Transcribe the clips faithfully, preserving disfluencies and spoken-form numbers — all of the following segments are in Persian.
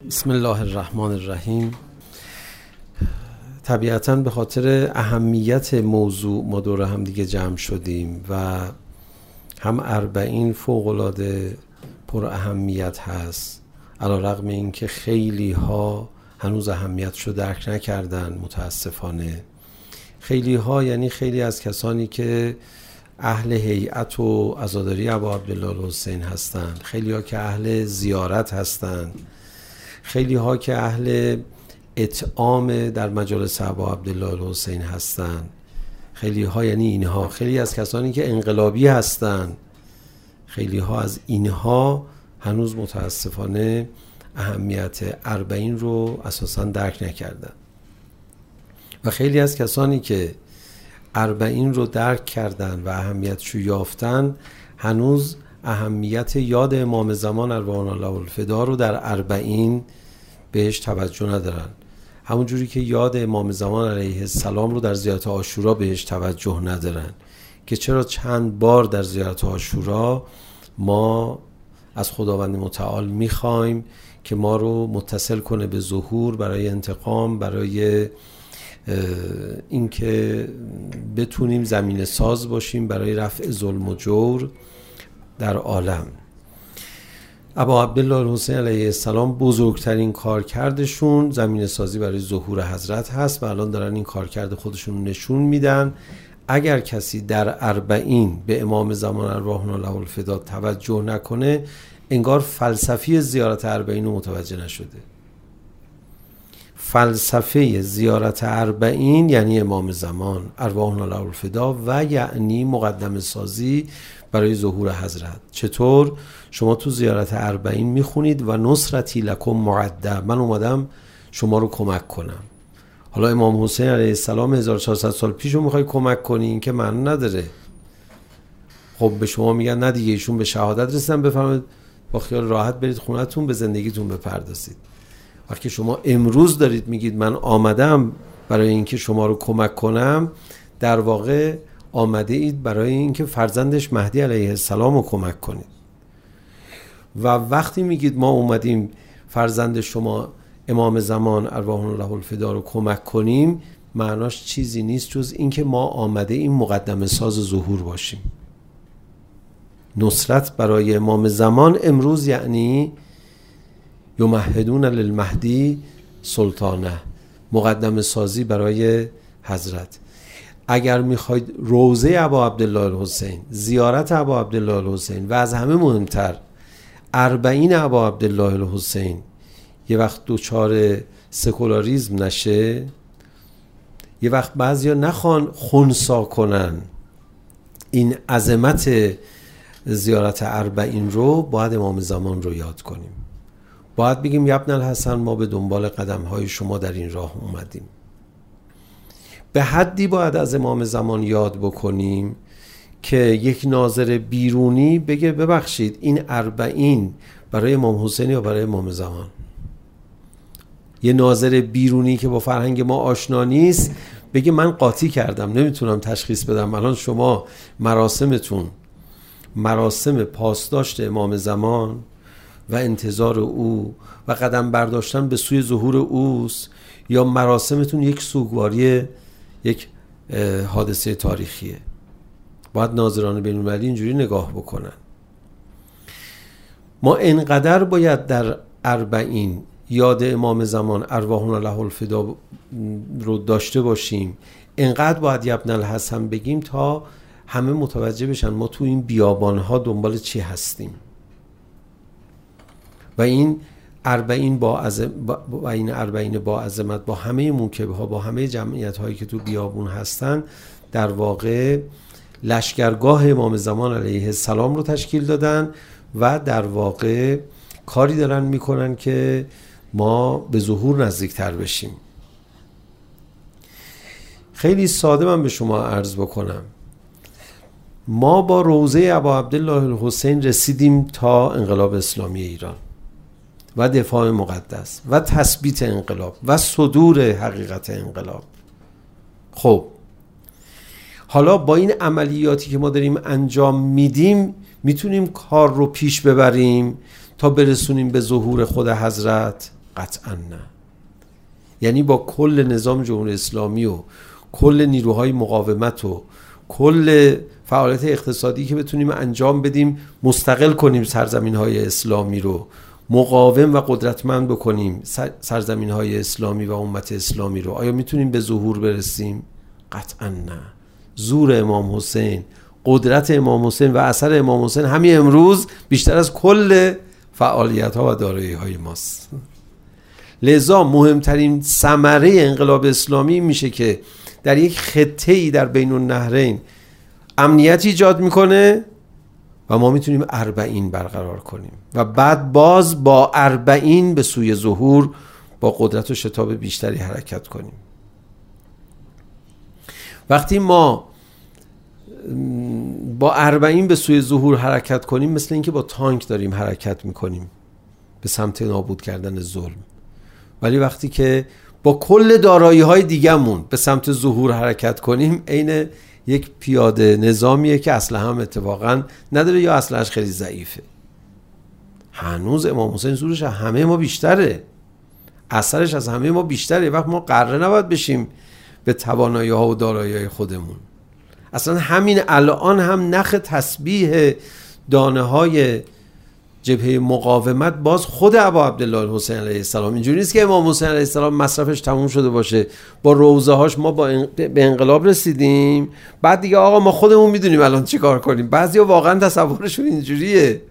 بسم الله الرحمن الرحیم. طبیعتاً به خاطر اهمیت موضوع ما دور هم دیگه جمع شدیم و هم اربعین فوق‌العاده پر اهمیت هست، علی‌رغم این که خیلی ها هنوز اهمیتشو درک نکردن. متاسفانه خیلی ها، یعنی خیلی از کسانی که اهل هیئت و عزاداری ابا عبدالله الحسین هستند، خیلی ها که اهل زیارت هستند، خیلی ها که اهل اطعام در مجالس ابا عبدالله الحسین هستند، خیلی ها یعنی اینها، خیلی از کسانی که انقلابی هستند، خیلی ها از اینها هنوز متاسفانه اهمیت اربعین رو اساساً درک نکردن و خیلی از کسانی که اربعین رو درک کردن و اهمیتش رو یافتن هنوز اهمیت یاد امام زمان ارواح الله الفدا رو در اربعین بهش توجه ندارن، همون جوری که یاد امام زمان علیه السلام رو در زیارت عاشورا بهش توجه ندارن که چرا چند بار در زیارت عاشورا ما از خداوند متعال میخوایم که ما رو متصل کنه به ظهور برای انتقام، برای اینکه بتونیم زمینه ساز باشیم برای رفع ظلم و جور در عالم. ابا عبدالله الحسین علیه السلام بزرگترین کارکردشون زمینه سازی برای ظهور حضرت هست و الان دارن این کارکرد خودشون نشون میدن. اگر کسی در اربعین به امام زمان ارواح الله الفدا توجه نکنه، انگار فلسفی زیارت اربعین رو متوجه نشده. فلسفه زیارت اربعین یعنی امام زمان ارواح الله الفدا و یعنی مقدمه سازی برای ظهور حضرت. چطور؟ شما تو زیارت اربعین میخونید و نصرتی لکم معده، من اومدم شما رو کمک کنم. حالا امام حسین علیه السلام هزار و چهارصد سال پیش رو میخوای کمک کنی، این که معنی نداره. خب به شما میگن نه دیگه ایشون به شهادت رسیدن، بفرمایید با خیال راحت برید خونتون به زندگیتون بپردازید. وقتی شما امروز دارید میگید من آمدم برای اینکه شما رو کمک کنم، در واقع آمده اید برای اینکه فرزندش مهدی علیه السلام رو کمک کنید. و وقتی میگید ما اومدیم فرزند شما امام زمان ارواح الله الفدا رو کمک کنیم، معناش چیزی نیست جز اینکه ما آمده این مقدمه ساز ظهور باشیم. نصرت برای امام زمان امروز یعنی یمهدون للمهدی سلطانه، مقدمه سازی برای حضرت. اگر میخواید روضه ابا عبدالله الحسین، زیارت ابا عبدالله الحسین و از همه مهمتر اربعین ابا عبدالله الحسین یه وقت دوچار سکولاریزم نشه، یه وقت بعضیا نخوان خنثی کنن این عظمت زیارت اربعین رو، باید امام زمان رو یاد کنیم. باید بگیم یا ابن الحسن ما به دنبال قدم‌های شما در این راه اومدیم. به حدی باید از امام زمان یاد بکنیم که یک ناظر بیرونی بگه ببخشید این اربعین برای امام حسین یا برای امام زمان. یه ناظر بیرونی که با فرهنگ ما آشنا نیست بگه من قاطی کردم، نمیتونم تشخیص بدم الان شما مراسمتون مراسم پاسداشت امام زمان و انتظار او و قدم برداشتن به سوی ظهور اوست یا مراسمتون یک سوگواری یک حادثه تاریخیه. باید ناظران بین‌المللی اینجوری نگاه بکنن. ما انقدر باید در اربعین یاد امام زمان ارواح الله الفدا رو داشته باشیم، انقدر باید یا ابن الحسن بگیم تا همه متوجه بشن ما تو این بیابانها دنبال چی هستیم. و این اربعین با عظمت و این اربعین با عظمت با همه موکبه ها، با همه جمعیت هایی که تو بیابون هستن، در واقع لشکرگاه امام زمان علیه السلام رو تشکیل دادن و در واقع کاری دارن میکنن که ما به ظهور نزدیکتر بشیم. خیلی ساده من به شما عرض بکنم، ما با روضه ابا عبدالله الحسین رسیدیم تا انقلاب اسلامی ایران و دفاع مقدس و تثبیت انقلاب و صدور حقیقت انقلاب. خب حالا با این عملیاتی که ما داریم انجام میدیم میتونیم کار رو پیش ببریم تا برسونیم به ظهور خود حضرت؟ قطعا نه. یعنی با کل نظام جمهوری اسلامی و کل نیروهای مقاومت و کل فعالیت اقتصادی که بتونیم انجام بدیم، مستقل کنیم سرزمین‌های اسلامی رو، مقاوم و قدرتمند بکنیم سرزمین‌های اسلامی و امت اسلامی رو، آیا میتونیم به ظهور برسیم؟ قطعا نه. زور امام حسین، قدرت امام حسین و اثر امام حسین همین امروز بیشتر از کل فعالیت‌ها و دارایی‌های ماست. لذا مهمترین ثمره انقلاب اسلامی میشه که در یک خطه‌ای در بین النهرین امنیت ایجاد میکنه و ما میتونیم اربعین برقرار کنیم و بعد باز با اربعین به سوی ظهور با قدرت و شتاب بیشتری حرکت کنیم. وقتی ما با اربعین به سوی ظهور حرکت کنیم، مثل اینکه با تانک داریم حرکت میکنیم به سمت نابود کردن ظلم. ولی وقتی که با کل دارایی‌های دیگه‌مون به سمت ظهور حرکت کنیم، عین یک پیاده نظامیه که اسلحه هم اتفاقا نداره یا اسلحه‌اش خیلی ضعیفه. هنوز امام حسین زورش از همه ما بیشتره، اثرش از همه ما بیشتره. وقت ما قره نباید بشیم به توانایی‌ها و دارایی‌های خودمون. اصلا همین الان هم نخ تسبیح دانه‌های جبهه مقاومت باز خود ابا عبدالله الحسین علیه السلام. اینجوری نیست که امام حسین علیه السلام مصرفش تموم شده باشه، با روزه هاش ما با به انقلاب رسیدیم، بعد دیگه آقا ما خودمون میدونیم الان چی کار کنیم. بعضیا واقعا تصورشون اینجوریه.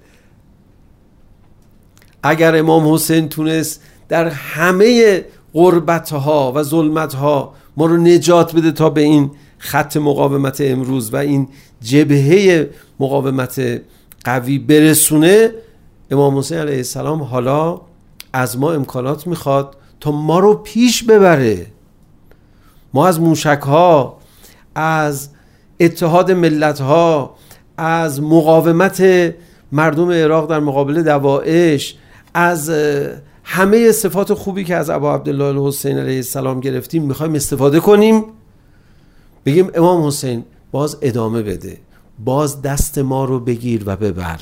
اگر امام حسین تونست در همه غربت‌ها و ظلمت‌ها ما رو نجات بده تا به این خط مقاومت امروز و این جبهه مقاومت قوی برسونه، امام حسین علیه السلام حالا از ما امکانات میخواد تا ما رو پیش ببره. ما از موشک‌ها، از اتحاد ملت‌ها، از مقاومت مردم عراق در مقابل دواعش، از همه صفات خوبی که از ابا عبدالله الحسین علیه السلام گرفتیم میخوایم استفاده کنیم، بگیم امام حسین باز ادامه بده، باز دست ما رو بگیر و ببر.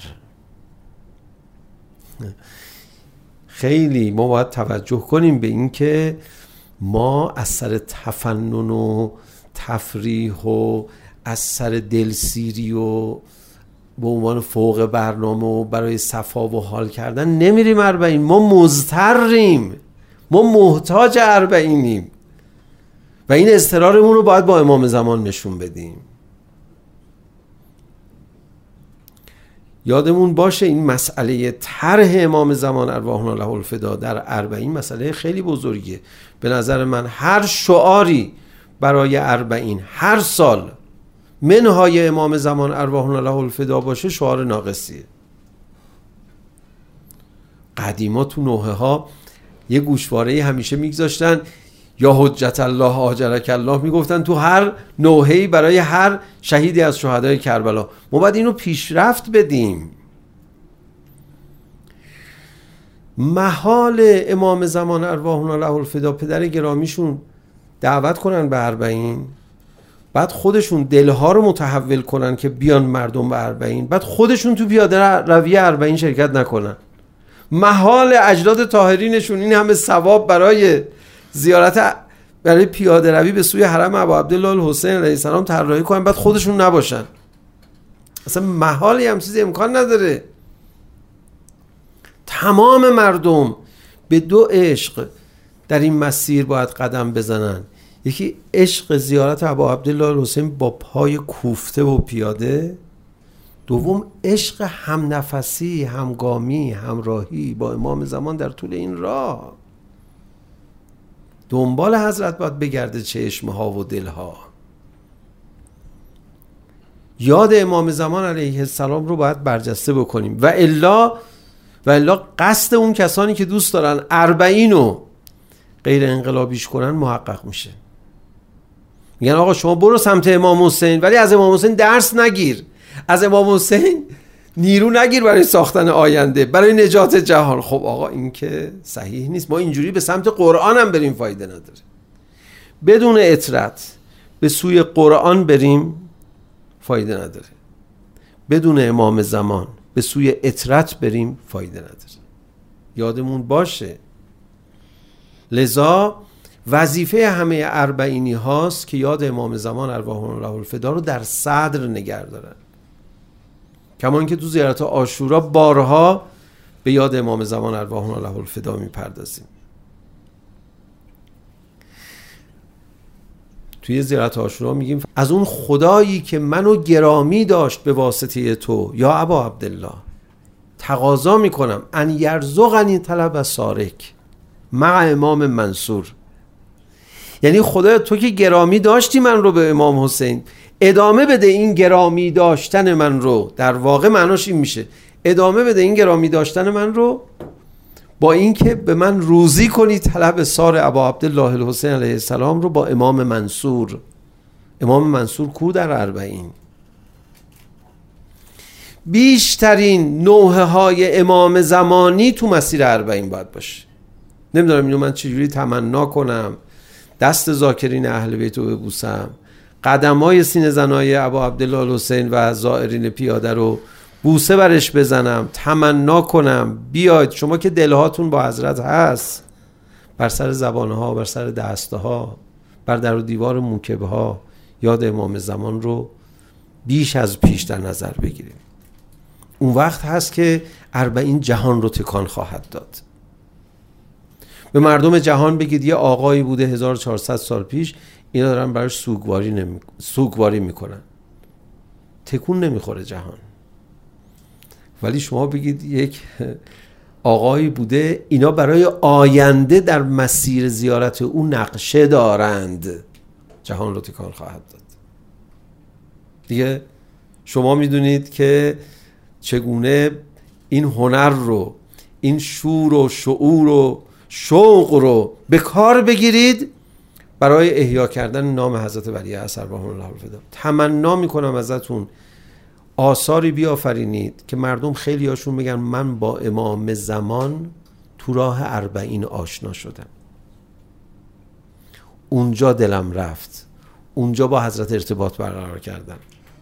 خیلی ما باید توجه کنیم به این که ما از سر تفنن و تفریح و از سر دلسیری و به عنوان فوق برنامه و برای صفا و حال کردن نمیریم اربعین. ما مضطریم، ما محتاج اربعینیم و این اضطرارمون رو باید با امام زمان نشون بدیم. یادمون باشه این مسئله طرح امام زمان ارواحنا له الفدا در اربعین مسئله خیلی بزرگیه. به نظر من هر شعاری برای اربعین هر سال منهای امام زمان ارواحنا له الفدا باشه شعار ناقصیه. قدیما تو نوحه ها یه گوشواره همیشه میگذاشتن، یا حجت الله آجرک الله میگفتن تو هر نوحه‌ای برای هر شهیدی از شهدای کربلا. ما باید اینو پیشرفت بدیم. محال امام زمان ارواحنا له الفدا پدر گرامیشون دعوت کنن به اربعین، بعد خودشون دلها رو متحول کنن که بیان مردم به اربعین، بعد خودشون تو پیاده روی اربعین شرکت نکنن. محال اجداد طاهرینشون این همه ثواب برای زیارت، برای پیاده روی به سوی حرم ابا عبدالله الحسین علیه السلام طراحی کنن، بعد خودشون نباشن. اصلا محالی هم چیزی امکان نداره. تمام مردم به دو عشق در این مسیر باید قدم بزنن. یکی عشق زیارت ابا عبدالله الحسین با پای کوفته و پیاده، دوم عشق هم نفسی، همگامی، همراهی با امام زمان در طول این راه. دنبال حضرت باید بگرده چشم ها و دل ها. یاد امام زمان علیه السلام رو باید برجسته بکنیم و الا و الا قصد اون کسانی که دوست دارن اربعین رو غیر انقلابیش کنن محقق میشه. میگن آقا شما برو سمت امام حسین ولی از امام حسین درس نگیر، از امام حسین نیرو نگیر برای ساختن آینده، برای نجات جهان. خب آقا این که صحیح نیست. ما اینجوری به سمت قرآن هم بریم فایده نداره. بدون اطرت به سوی قرآن بریم فایده نداره. بدون امام زمان به سوی اطرت بریم فایده نداره. یادمون باشه لذا وظیفه همه اربعینی هاست که یاد امام زمان ارواحهم له الفدا رو در صدر نگه دارن. کما اینکه تو زیارت عاشورا بارها به یاد امام زمان ارواحهم له الفدا میپردازیم. توی زیارت عاشورا میگیم از اون خدایی که منو گرامی داشت به واسطه تو یا ابا عبدالله تقاضا میکنم ان یرزقنی طلب سارک مع امام منصور. یعنی خدا تو که گرامی داشتی من رو به امام حسین، ادامه بده این گرامی داشتن من رو. در واقع معناش این میشه ادامه بده این گرامی داشتن من رو با اینکه به من روزی کنی طلب سار ابا عبدالله الحسین علیه السلام رو با امام منصور. امام منصور کو در اربعین؟ بیشترین نوحه های امام زمانی تو مسیر اربعین باید باشه. نمیدونم اینو من چجوری تمنا کنم دست ذاکرین اهل بیت رو ببوسم، قدمای سینه زنای ابا عبدالله الحسین و زائرین پیاده رو بوسه برش بزنم، تمنا کنم بیاید شما که دلهاتون با حضرت هست، بر سر زبانها، بر سر دستها، بر در و دیوار موکبه ها یاد امام زمان رو بیش از پیش در نظر بگیریم. اون وقت هست که اربعین جهان رو تکان خواهد داد. به مردم جهان بگید یه آقایی بوده هزار و چهارصد سال پیش، اینا دارن براش سوگواری نمی... سوگواری میکنن، تکون نمیخوره جهان. ولی شما بگید یک آقایی بوده اینا برای آینده در مسیر زیارت او نقشه دارند، جهان رو تکان خواهد داد. دیگه شما میدونید که چگونه این هنر رو، این شور و شعور و شوق رو به کار بگیرید برای احیا کردن نام حضرت ولی عصر ارواحهم الله الفدا. تمنا میکنم ازتون آثاری بیافرینید که مردم خیلی هاشون میگن من با امام زمان تو راه اربعین آشنا شدم، اونجا دلم رفت، اونجا با حضرت ارتباط برقرار کردم.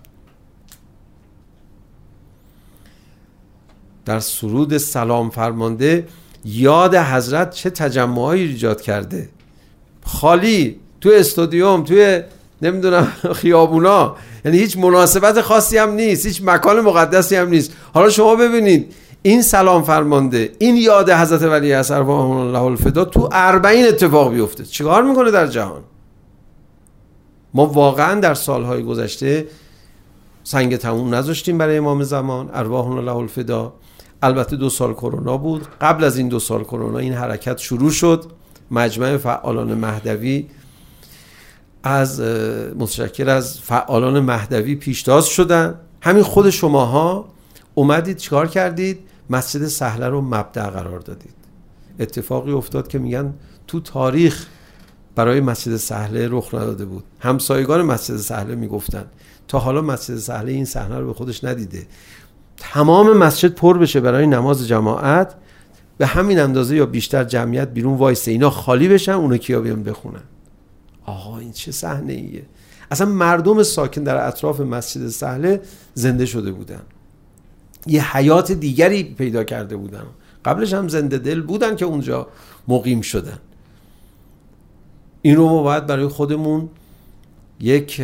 در سرود سلام فرمانده یاد حضرت چه تجمعایی ایجاد کرده، خالی تو استادیوم، توی نمیدونم خیابونا، یعنی هیچ مناسبت خاصی هم نیست، هیچ مکان مقدسی هم نیست. حالا شما ببینید این سلام فرمانده، این یاد حضرت ولی عصر ارواحهم الله الفدا تو اربعین اتفاق بیفته، چیکار میکنه در جهان؟ ما واقعا در سالهای گذشته سنگ تموم نذاشتیم برای امام زمان ارواحهم الله الفدا. البته دو سال کرونا بود، قبل از این دو سال کرونا این حرکت شروع شد. مجمع فعالان مهدوی از متشکل از فعالان مهدوی پیشتاز شدن. همین خود شماها اومدید چیکار کردید؟ مسجد سهله رو مبدأ قرار دادید. اتفاقی افتاد که میگن تو تاریخ برای مسجد سهله رخ نداده بود. همسایگان مسجد سهله میگفتن تا حالا مسجد سهله این صحنه رو به خودش ندیده. تمام مسجد پر بشه برای نماز جماعت، به همین اندازه یا بیشتر جمعیت بیرون وایسه، اینا خالی بشن، اونا کیا بیان بخونن. آقا این چه صحنه ایه؟ اصلا مردم ساکن در اطراف مسجد سهله زنده شده بودن، یه حیات دیگری پیدا کرده بودن. قبلش هم زنده دل بودن که اونجا مقیم شدن. این رو ما باید برای خودمون یک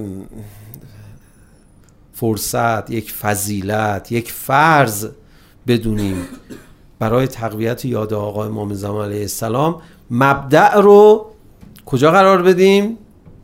فرصت، یک فضیلت، یک فرض بدونیم برای تقویت یاد آقا امام زمان علیه السلام. مبدأ رو کجا قرار بدیم؟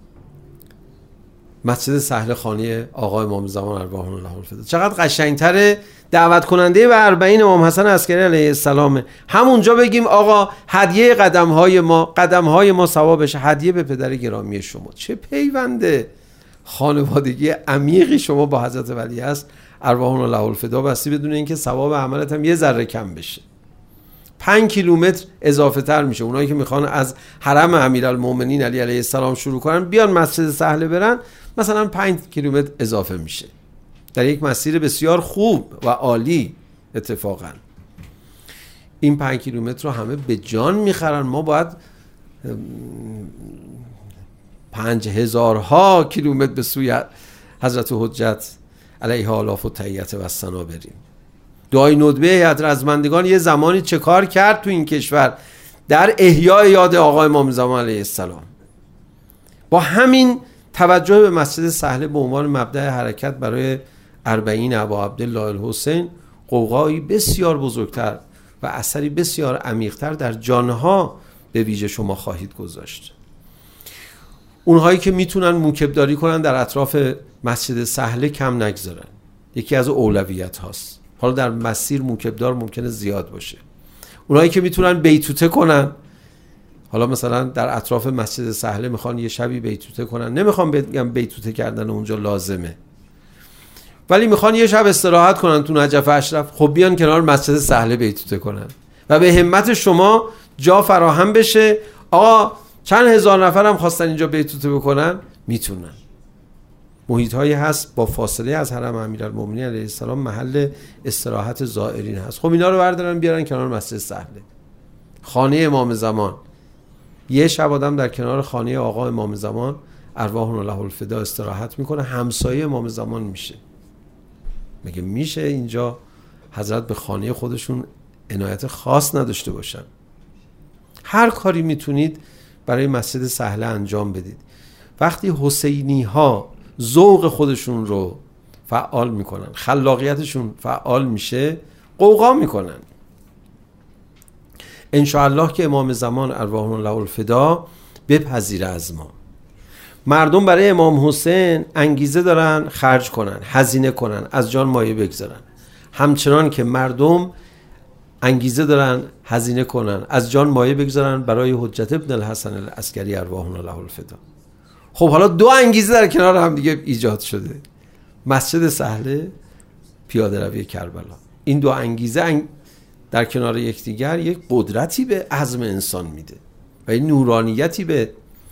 مسجد سهل خانی آقا امام زمان ارواحهم الله الفدا. چقدر قشنگتره دعوت کننده به اربعین امام حسن عسکری علیه السلام. همونجا بگیم آقا هدیه قدم های ما، قدم های ما ثوابش هدیه به پدر گرامی شما. چه پیونده خانوادگی عمیقی شما با حضرت ولی هست ارواحهم الله الفدا بستی، بدون اینکه ثواب عملت هم یه ذره کم بشه. پنج کیلومتر اضافه تر میشه. اونایی که میخوان از حرم امیرالمومنین علی علیه السلام شروع کنن بیان مسجد سهله برن، مثلا پنج کیلومتر اضافه میشه در یک مسیر بسیار خوب و عالی. اتفاقا این پنج کیلومتر رو همه به جان میخرن. ما باید پنج هزارها کیلومتر به سوی حضرت حجت علیه آلاف و تحیت و ثنا بریم. دعای ندبه هیئت رزمندگان یه زمانی چه کار کرد تو این کشور؟ در احیای یاد آقا امام زمان علیه السلام. با همین توجه به مسجد سهله به عنوان مبدأ حرکت برای اربعین ابا عبدالله الحسین، غوغایی بسیار بزرگتر و اثری بسیار عمیق‌تر در جانها به ویژه شما خواهید گذاشت. اونهایی که میتونن موکبداری کنن در اطراف مسجد سهله کم نگذارن، یکی از اولویت هاست. حالا در مسیر موکبدار ممکنه زیاد باشه. اونهایی که میتونن بیتوته کنن، حالا مثلا در اطراف مسجد سهله میخوان یه شبی بیتوته کنن، نمیخوام بگم بیتوته کردن اونجا لازمه، ولی میخوان یه شب استراحت کنن تو نجف اشرف، خب بیان کنار مسجد سهله بیتوته کنن و به همت شما جا فراهم بشه. آقا چند هزار نفر هم خواستن اینجا بیتوته بکنن، میتونن. محیط هایی هست با فاصله از حرم امیرالمومنین علیه السلام محل استراحت زائرین هست، خب اینا رو بردارن بیارن کنار مسجد سهله. خانه امام زمان، یه شب آدم در کنار خانه آقا امام زمان ارواحنا له الفدا استراحت میکنه، همسایه امام زمان میشه. مگه میشه اینجا حضرت به خانه خودشون عنایت خاص نداشته باشن؟ هر کاری میتونید برای مسجد سهله انجام بدید. وقتی حسینی ها ذوق خودشون رو فعال میکنن، خلاقیتشون فعال میشه، غوغا میکنن. انشاءالله که امام زمان ارواحنا له الفدا بپذیره از ما. مردم برای امام حسین انگیزه دارن خرج کنن، هزینه کنن، از جان مایه بگذارن، همچنان که مردم انگیزه دارن هزینه کنن، از جان مایه بگذارن برای حجت ابن الحسن العسکری ارواحنا له الفدا. خب حالا دو انگیزه در کنار هم دیگه ایجاد شده، مسجد سهله، پیاده روی کربلا. این دو انگیزه در کنار یکدیگر یک قدرتی به عزم انسان میده و این نورانیتی به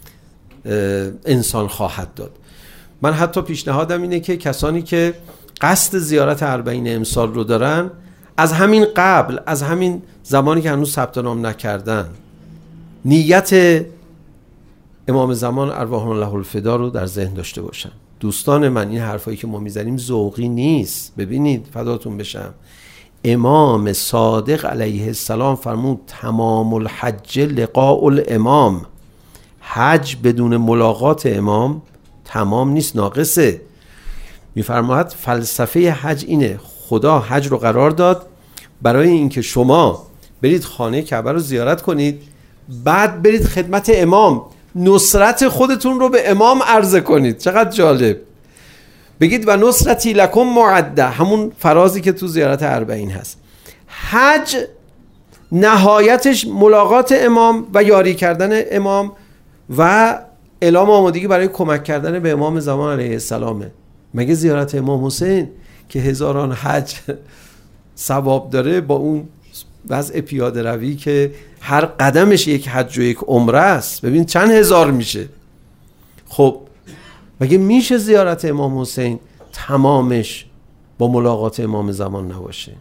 انسان خواهد داد. من حتی پیشنهادم اینه که کسانی که قصد زیارت اربعین امسال رو دارن، از همین قبل، از همین زمانی که هنوز ثبت نام نکردن، نیت امام زمان ارواحنا له الفدا رو در ذهن داشته باشن. دوستان من، این حرفایی که ما میزنیم ذوقی نیست. ببینید فداتون بشم، امام صادق علیه السلام فرمود تمام الحج لقاء الامام. حج بدون ملاقات امام تمام نیست، ناقصه. میفرماید فلسفه حج اینه، خدا حج رو قرار داد برای اینکه شما برید خانه کعبه رو زیارت کنید، بعد برید خدمت امام، نصرت خودتون رو به امام عرضه کنید. چقدر جالب. بگید و نصرتی لکم معده، همون فرازی که تو زیارت اربعین هست. حج نهایتش ملاقات امام و یاری کردن امام و اعلام آمادگی برای کمک کردن به امام زمان علیه السلامه. مگه زیارت امام حسین که هزاران حج ثواب داره با اون وضع پیاده روی که هر قدمش یک حج و یک عمره است، ببین چند هزار میشه. خب مگه میشه زیارت امام حسین تمامش با ملاقات امام زمان نباشه؟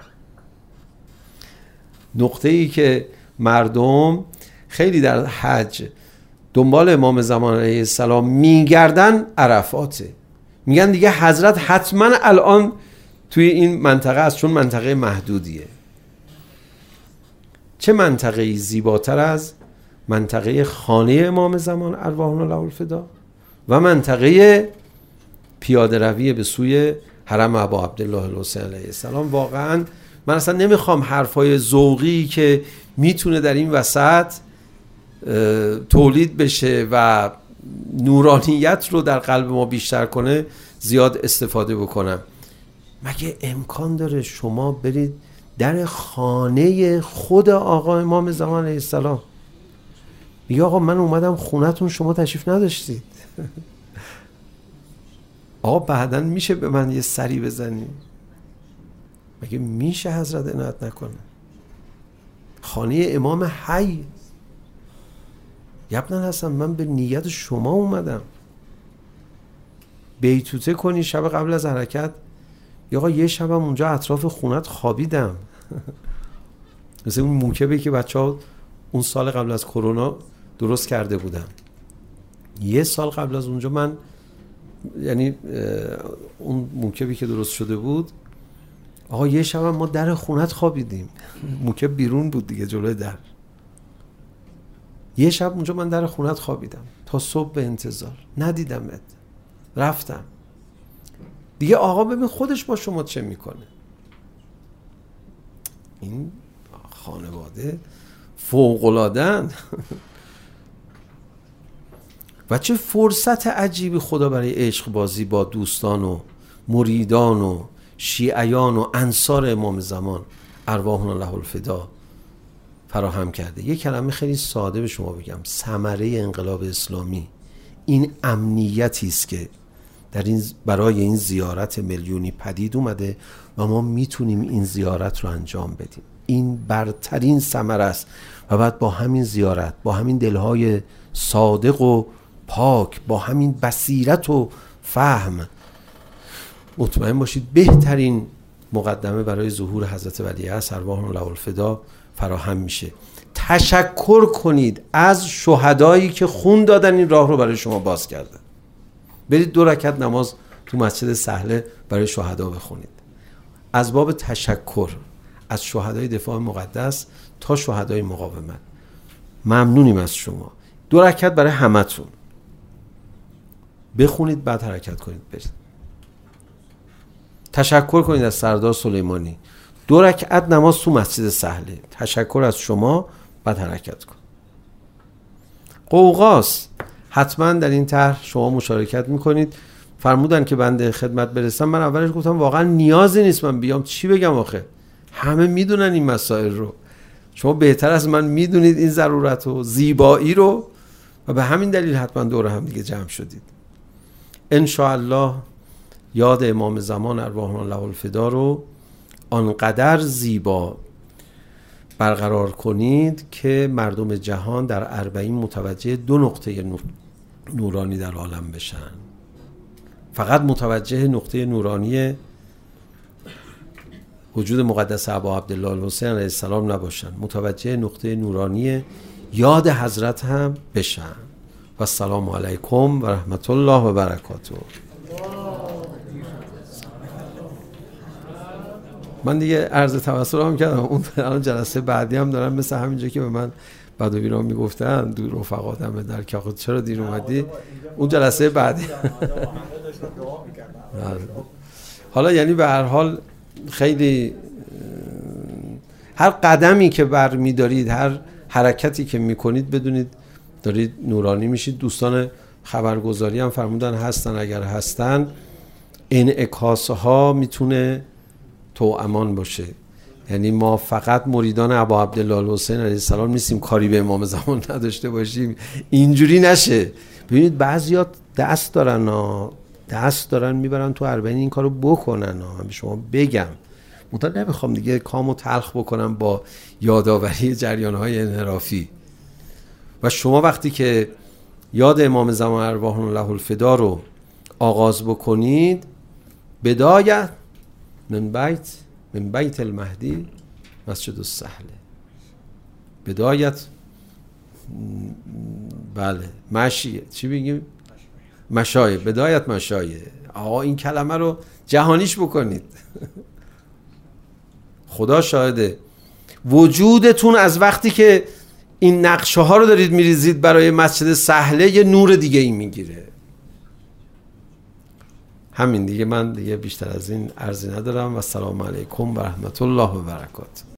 نقطه ای که مردم خیلی در حج دنبال امام زمان علیه السلام میگردن عرفاته. میگن دیگه حضرت حتما الان توی این منطقه است، چون منطقه محدودیه. چه منطقه‌ای زیباتر از منطقه خانه امام زمان ارواحنا له الفدا و منطقه پیاده روی به سوی حرم ابا عبدالله الحسین علیه السلام. واقعا من اصلا نمیخوام حرفای ذوقی که میتونه در این وسط تولید بشه و نورانیت رو در قلب ما بیشتر کنه زیاد استفاده بکنم. مگه امکان داره شما برید در خانه خود آقا امام زمان علیه السلام، میگه آقا من اومدم خونتون شما تشریف نداشتید؟ آقا بعدن میشه به من یه سری بزنی؟ مگه میشه حضرت عنایت نکنه؟ خانه امام حی. یبنان هستم، من به نیت شما اومدم بیتوته کنی شب قبل از حرکت. یا آقا یه شبم اونجا اطراف خونت خوابیدم. مثل اون موکبی که بچه ها اون سال قبل از کرونا درست کرده بودن. یه سال قبل از اونجا من، یعنی اون موکبی که درست شده بود، آقا یه شبم ما در خونت خوابیدیم. موکب بیرون بود دیگه جلوی در. یه شب اونجا من در خونت خوابیدم تا صبح به انتظار، ندیدمت، رفتم. دیگه آقا ببین خودش با شما چه میکنه. این خانواده فوق‌العاده‌اند. و چه فرصت عجیبی خدا برای عشق بازی با دوستان و مریدان و شیعیان و انصار امام زمان ارواحنا له الفدا فراهم کرده. یک کلمه خیلی ساده به شما بگم، ثمره انقلاب اسلامی این امنیتی است که در این برای این زیارت میلیونی پدید اومده و ما میتونیم این زیارت رو انجام بدیم. این برترین ثمره است و بعد با همین زیارت، با همین دلهای صادق و پاک، با همین بصیرت و فهم، مطمئن باشید بهترین مقدمه برای ظهور حضرت ولیعصر ارواحنا له الفدا فراهم میشه. تشکر کنید از شهدایی که خون دادن این راه رو برای شما باز کردن. برید دو رکعت نماز تو مسجد سهله برای شهدا بخونید. از باب تشکر از شهدای دفاع مقدس تا شهدای مقاومت ممنونیم از شما. دو رکعت برای همتون بخونید، بعد حرکت کنید برید. تشکر کنید از سردار سلیمانی. دو رکعت نماز تو مسجد سهله. تشکر از شما، بعد حرکت کن. قوقاس حتما در این طرح شما مشارکت میکنید. فرمودن که بنده خدمت برسم. من اولش گفتم واقعا نیازی نیست من بیام، چی بگم آخه، همه میدونن این مسائل رو. شما بهتر از من میدونید این ضرورت و زیبایی رو و به همین دلیل حتما دور هم دیگه جمع شدید. ان شاء الله یاد امام زمان ارواحنا له الفدا رو آنقدر زیبا برقرار کنید که مردم جهان در اربعین متوجه دو نقطه نورانی در عالم بشن. فقط متوجه نقطه نورانی وجود مقدس ابا عبدالله الحسین علیه السلام نباشن، متوجه نقطه نورانی یاد حضرت هم بشن. و السلام علیکم و رحمت الله و برکاته. من دیگه عرض توسل هم کردم. اون الان جلسه بعدی هم دارم مثل همینجا که به من بدویران میگفتن دو رفقا دم در که آخه چرا دیر اومدی، اون جلسه بعدی. حالا یعنی به هر حال خیلی هر قدمی که برمی دارید، هر حرکتی که میکنید بدونید دارید نورانی میشید. دوستان خبرگزاری هم فرمودن هستن، اگر هستن انعکاس ها میتونه توامان باشه. یعنی ما فقط مریدان ابا عبدالله الحسین علیه السلام نیستیم کاری به امام زمان نداشته باشیم، اینجوری نشه. ببینید بعضیا دست دارن ها، دست دارن میبرن تو اربعین این کارو بکنن ها. من به شما بگم منتها نمیخوام دیگه کامو تلخ بکنم با یادآوری جریان‌های انحرافی. و شما وقتی که یاد امام زمان ارواحنا له الفدا رو آغاز بکنید، بدایت من بیت من بیت المهدی مسجد السهله، بدایت بله مشیه چی بگیم مشایه، بدایت مشایه. آقا این کلمه رو جهانیش بکنید. خدا شاهده وجودتون از وقتی که این نقشه ها رو دارید میریزید برای مسجد سهله یه نور دیگه ای میگیره. همین دیگه، من دیگه بیشتر از این عرضی ندارم و السلام علیکم و رحمت الله و برکاته.